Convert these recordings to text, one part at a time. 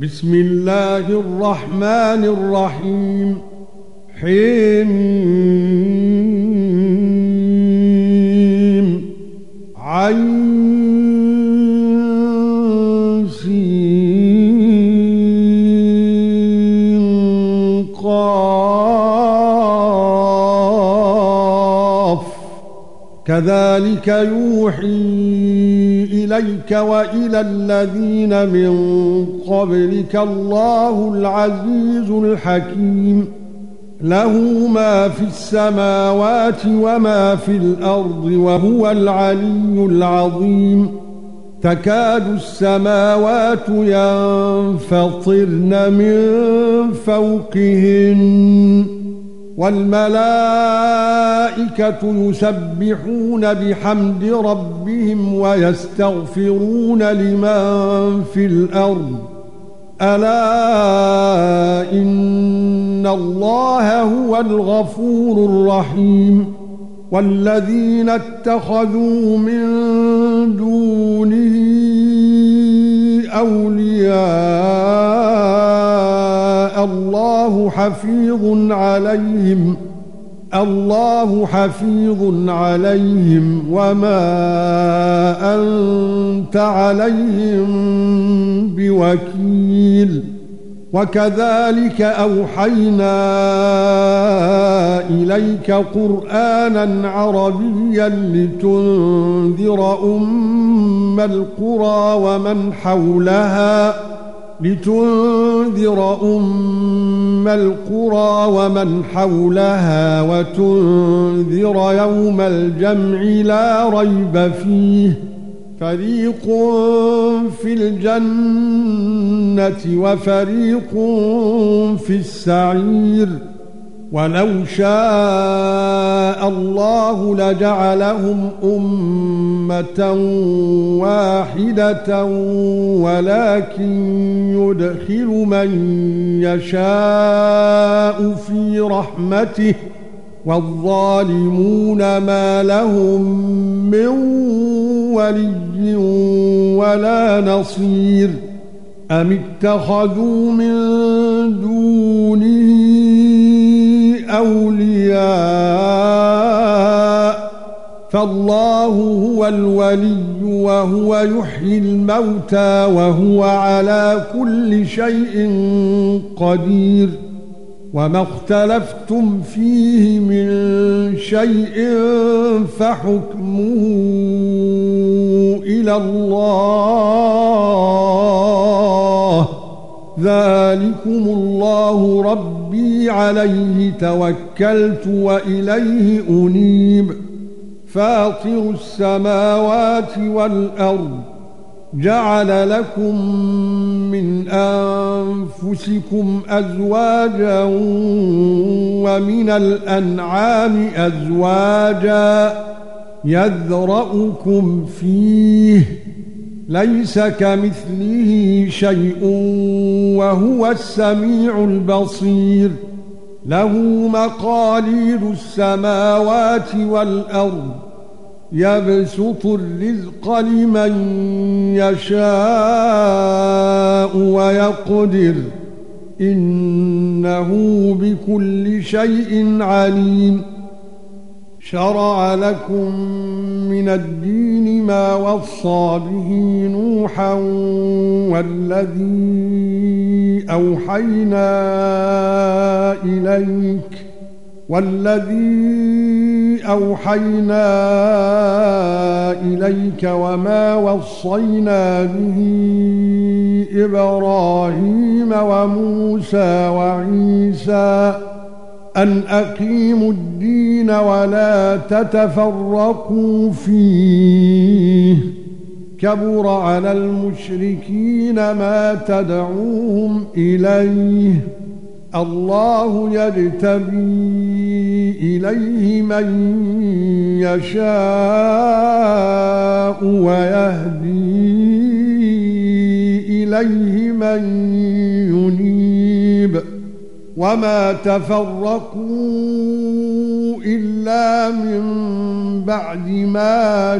بسم الله الرحمن الرحيم. حم عين سين قاف كذلك يوحي إليك وإلى الذين من قبلك الله العزيز الحكيم. له ما في السماوات وما في الأرض وهو العلي العظيم. تكاد السماوات ينفطرن من فوقهن والملائكة يسبحون بحمد ربهم ويستغفرون لمن في الأرض ألا إن الله هو الغفور الرحيم. والذين اتخذوا من دونه أولياء الله حفيظ عليهم وما أنت عليهم بوكيل. وكذلك أوحينا إليك قرآنا عربيا لتنذر أم القرى ومن حولها وتنذر يوم الجمع لا ريب فيه. فريق في الجنة وفريق في السعير. ولو شاء الله لجعلهم أمة واحدة ولكن يدخل من يشاء في رحمته والظالمون ما لهم من ولي ولا نصير. أم اتخذوا من دونه أولياء فالله هو الولي وهو يحيي الموتى وهو على كل شيء قدير. وما اختلفتم فيه من شيء فحكمه إلى الله. ذلكم الله ربي عليه توكلت وإليه أنيب. فاطر السماوات والأرض جعل لكم من أنفسكم أزواجا ومن الأنعام أزواجا يذرأكم فيه ليس كمثله شيء وهو السميع البصير. له مقاليد السماوات والأرض يبسط الرزق لمن يشاء ويقدر إنه بكل شيء عليم. شرع لكم من الدين ما وصى به نوحا والذي أوحينا إليك وما وصينا به إبراهيم وموسى وعيسى أن أقيموا الدين ولا تتفرقوا فيه. كبر على المشركين ما تدعوهم إليه. الله يجتبي إليه من يشاء ويهدي إليه من ينيب. وما تفرقوا إلا من بعد ما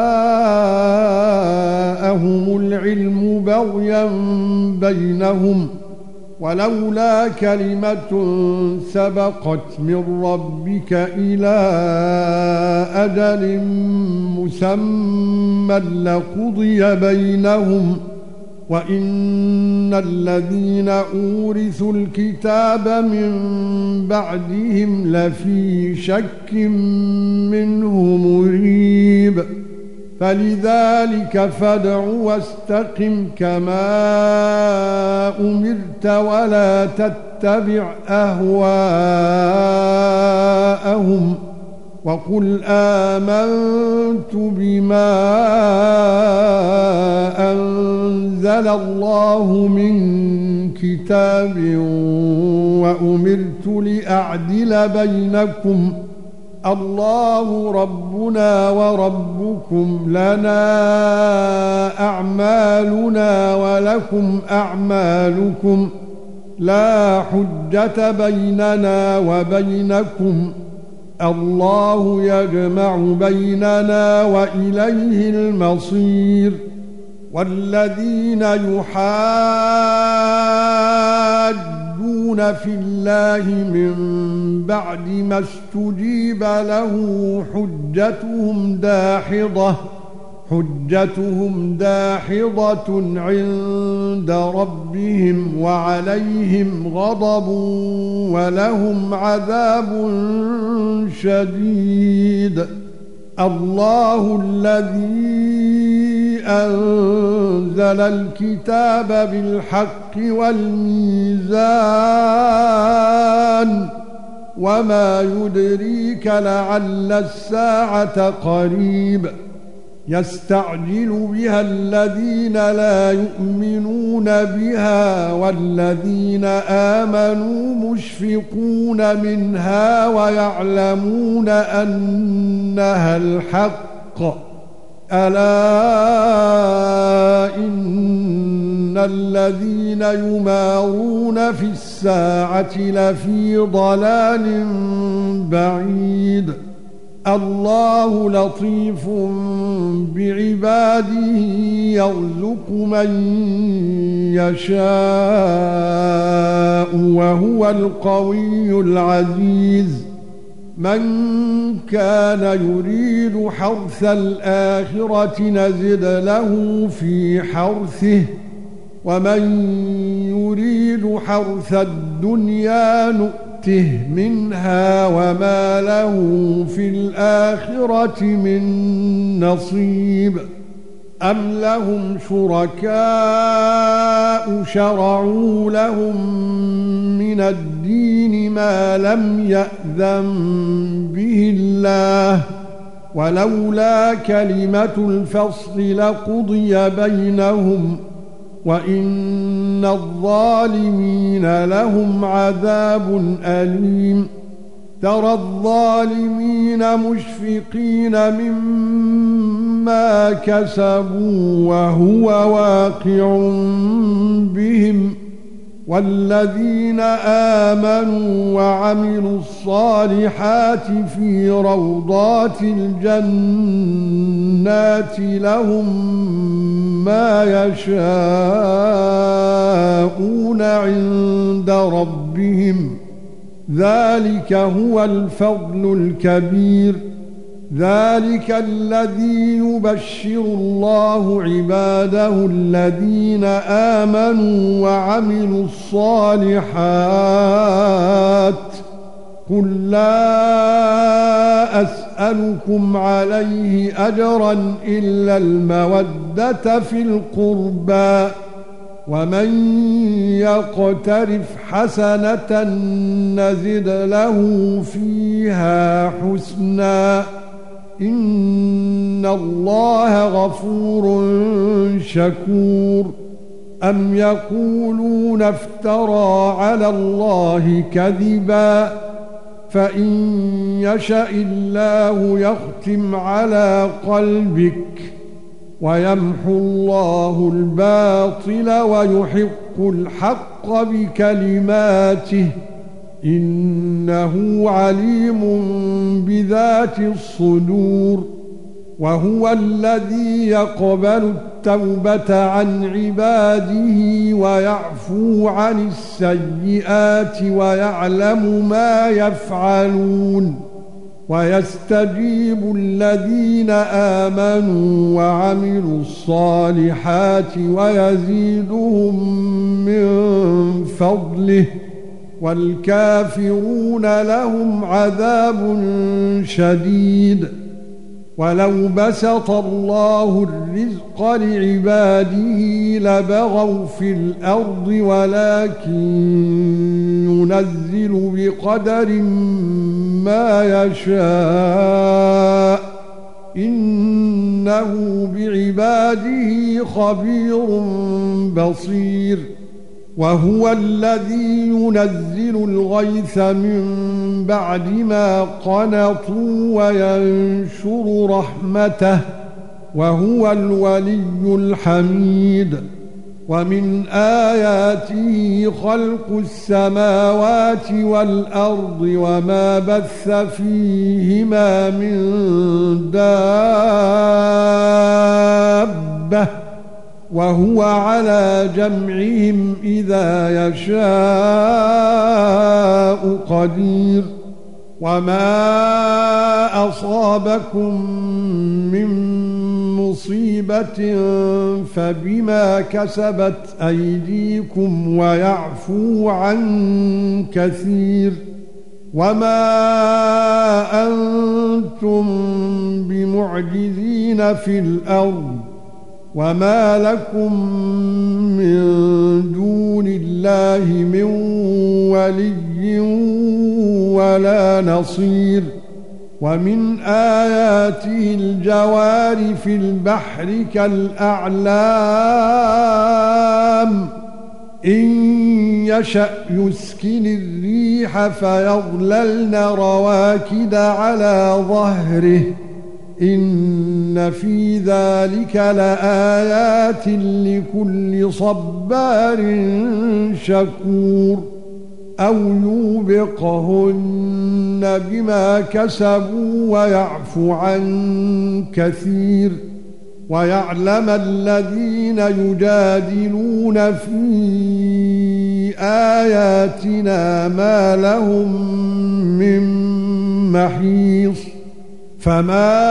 جاءهم العلم بغيا بينهم ولولا كلمة سبقت من ربك إلى أجل مسمى لقضي بينهم وَإِنَّ الَّذِينَ أُورِثُوا الْكِتَابَ مِنْ بَعْدِهِمْ لَفِي شَكٍّ مِّنْهُ مُرِيبٍ فَلِذَلِكَ فَادْعُ وَاسْتَقِمْ كَمَا أُمِرْتَ وَلَا تَتَّبِعْ أَهْوَاءَهُمْ وَقُلْ آمَنْتُ بِمَا أَنزَلَ اللَّهُ مِنْ كِتَابٍ وَأُمِرْتُ لِأَعْدِلَ بَيْنَكُمْ اللَّهُ رَبُّنَا وَرَبُّكُمْ لَنَا أَعْمَالُنَا وَلَكُمْ أَعْمَالُكُمْ لَا حُجَّةَ بَيْنَنَا وَبَيْنَكُمْ الله يجمع بيننا وإليه المصير والذين يحادون في الله من بعد ما استجيب له حجتهم داحضة عند ربهم وعليهم غضب ولهم عذاب شديد الله الذي أنزل الكتاب بالحق والميزان وما يدريك لعل الساعة قريب يستعجل بها الذين لا يؤمنون بها والذين آمنوا مشفقون منها ويعلمون أنها الحق ألا إن الذين يمارون في الساعة لفي ضلال بعيد الله لطيف بعباده يرزق من يشاء وهو القوي العزيز من كان يريد حرث الآخرة نزد له في حرثه ومن يريد حرث الدنيا نؤته منها وما له في الآخرة من نصيب أم لهم شركاء شرعوا لهم من الدين ما لم يأذن به الله ولولا كلمة الفصل لقضي بينهم وَإِنَّ الظَّالِمِينَ لَهُمْ عَذَابٌ أَلِيمٌ تَرَى الظَّالِمِينَ مُشْفِقِينَ مِمَّا كَسَبُوا وَهُوَ واقع بِهِمْ وَالَّذِينَ آمَنُوا وَعَمِلُوا الصَّالِحَاتِ فِي رَوْضَاتِ الْجَنَّاتِ لَهُم مَّا يَشَاءُونَ عِندَ رَبِّهِمْ ذَلِكَ هُوَ الْفَضْلُ الْكَبِيرُ ذَلِكَ الَّذِي يُبَشِّرُ اللَّهُ عِبَادَهُ الَّذِينَ آمَنُوا وَعَمِلُوا الصَّالِحَاتِ قُل لَّا أَسْأَلُكُمْ عَلَيْهِ أَجْرًا إِلَّا الْمَوَدَّةَ فِي الْقُرْبَى وَمَن يَقْتَرِفْ حَسَنَةً نَّزِدْ لَهُ فِيهَا حُسْنًا إِنَّ اللَّهَ غَفُورٌ شَكُورٌ أَمْ يَقُولُونَ افْتَرَى عَلَى اللَّهِ كَذِبًا فَإِن يَشَأِ اللَّهُ يَخْتِمْ عَلَى قَلْبِكَ وَيَمْحُو اللَّهُ الْبَاطِلَ وَيُحِقُّ الْحَقَّ بِكَلِمَاتِهِ إنه عليم بذات الصدور وهو الذي يقبل التوبة عن عباده ويعفو عن السيئات ويعلم ما يفعلون ويستجيب الذين آمنوا وعملوا الصالحات ويزيدهم من فضله والكافرون لهم عذاب شديد ولو بسط الله الرزق لعباده لبغوا في الأرض ولكن ينزل بقدر ما يشاء إنه بعباده خبير بصير وهو الذي ينزل الغيث من بعد ما قنطوا وينشر رحمته وهو الولي الحميد ومن آياته خلق السماوات والأرض وما بث فيهما من دابة وهو على جمعهم إذا يشاء قدير وما أصابكم من مصيبة فبما كسبت أيديكم ويعفو عن كثير وما أنتم بمعجزين في الأرض وما لكم من دون الله من ولي ولا نصير ومن آياته الجوار في البحر كالأعلام إن يشأ يسكن الريح فيظللن رواكد على ظهره إن في ذلك لآيات لكل صبار شكور أو يوبقهن بما كسبوا ويعفو عن كثير ويعلم الذين يجادلون في آياتنا ما لهم من محيص فما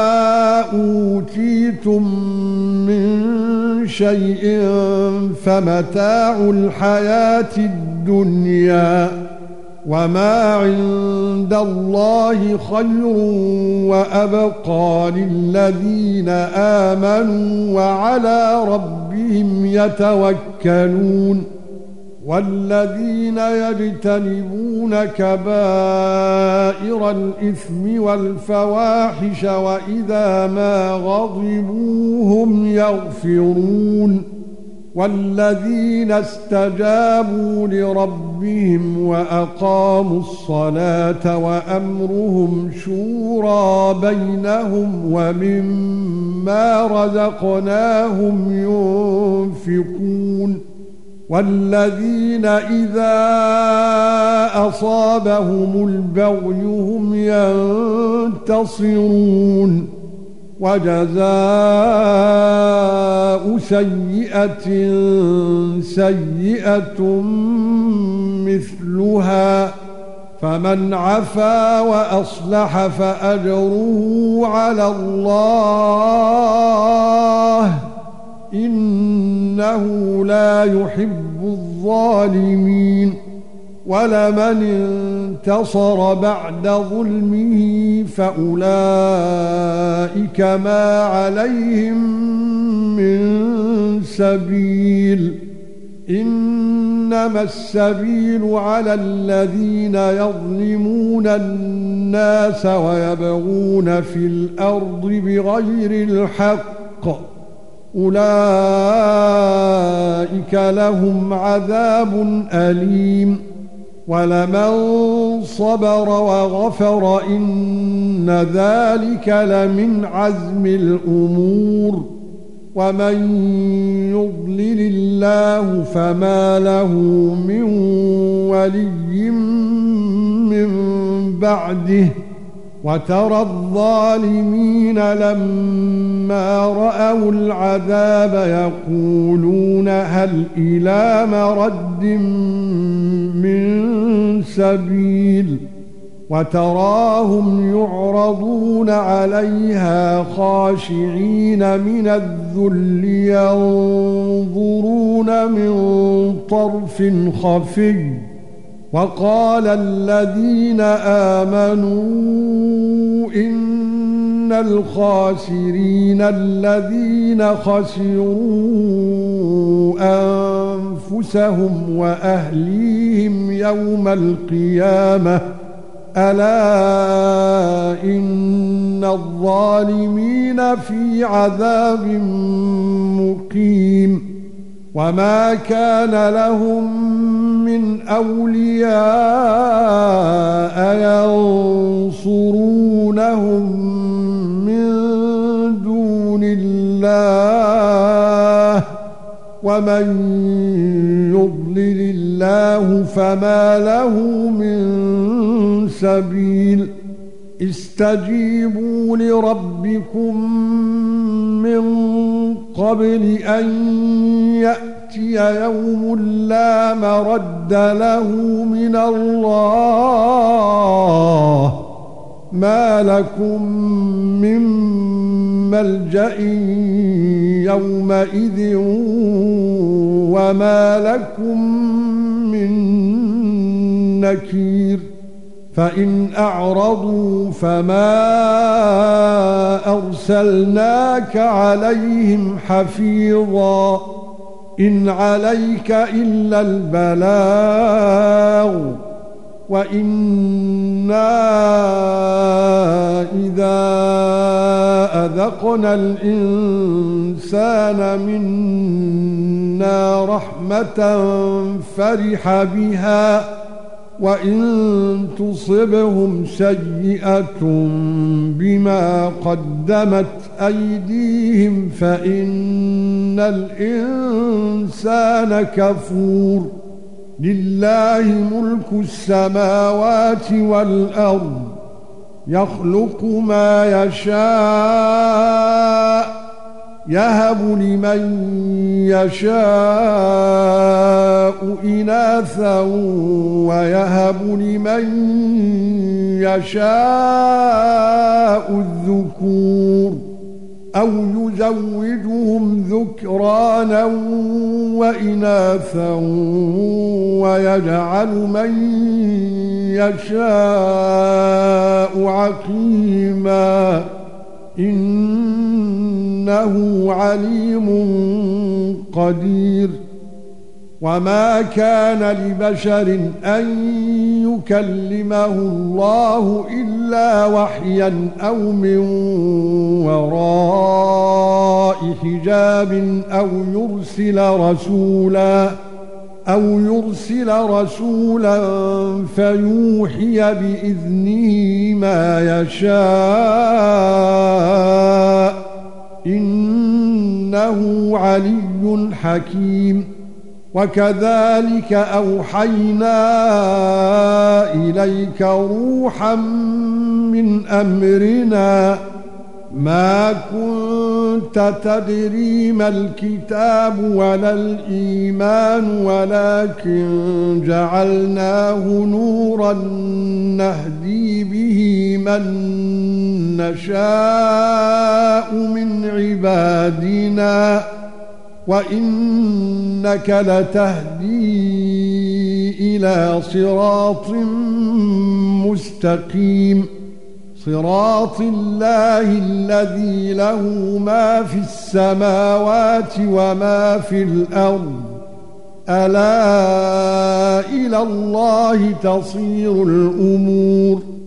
أوتيتم من شيء فمتاع الحياة الدنيا وما عند الله خير وأبقى للذين آمنوا وعلى ربهم يتوكلون والذين يجتنبون كبائر الإثم والفواحش وإذا ما غضبوا هم يغفرون والذين استجابوا لربهم وأقاموا الصلاة وأمرهم شورى بينهم ومما رزقناهم ينفقون والذين إذا أصابهم البغي هم ينتصرون وجزاء سيئة سيئة مثلها فمن عفا وأصلح فأجره على الله إنه لا يحب الظالمين ولمن انتصر بعد ظلمه فأولئك ما عليهم من سبيل إنما السبيل على الذين يظلمون الناس ويبغون في الأرض بغير الحق أولئك لهم عذاب أليم ولمن صبر وغفر إن ذلك لمن عزم الأمور ومن يضلل الله فما له من ولي من بعده وترى الظالمين لما رأوا العذاب يقولون هل إلى مرد من سبيل وتراهم يعرضون عليها خاشعين من الذل ينظرون من طرف خفي وقال الذين آمنوا إن الخاسرين الذين خسروا أنفسهم وأهليهم يوم القيامة ألا إن الظالمين في عذاب مقيم وما كان لهم من أولياء ينصرونهم من دون الله ومن يضلل الله فما له من سبيل استجيبوا لربكم من قبل أن يأتي يوم لا مرد له من الله ما لكم من ملجأ يومئذ وما لكم من نكير فإن أعرضوا فما أرسلناك عليهم حفيظا إن عليك إلا البلاغ وإنا إذا أذقنا الإنسان منا رحمة فرح بها وإن تصبهم سيئة بما قدمت أيديهم فإن الإنسان كفور لله ملك السماوات والأرض يخلق ما يشاء يهب لمن يشاء إناثا ويهب لمن يشاء الذكور أو يزوجهم ذكرانا وإناثا ويجعل من يشاء عقيما إنه عليم قدير وما كان لبشر أن يكلمه الله إلا وحيا أو من وراء حجاب أو يرسل رسولا فيوحي بإذنه ما يشاء إنه علي حكيم وكذلك أوحينا إليك روحا من أمرنا ما كنت تدري ما الكتاب ولا الإيمان ولكن جعلناه نورا نهدي به من نشاء من عبادنا وإنك لتهدي إلى صراط مستقيم صراط الله الذي له ما في السماوات وما في الأرض ألا إلى الله تصير الأمور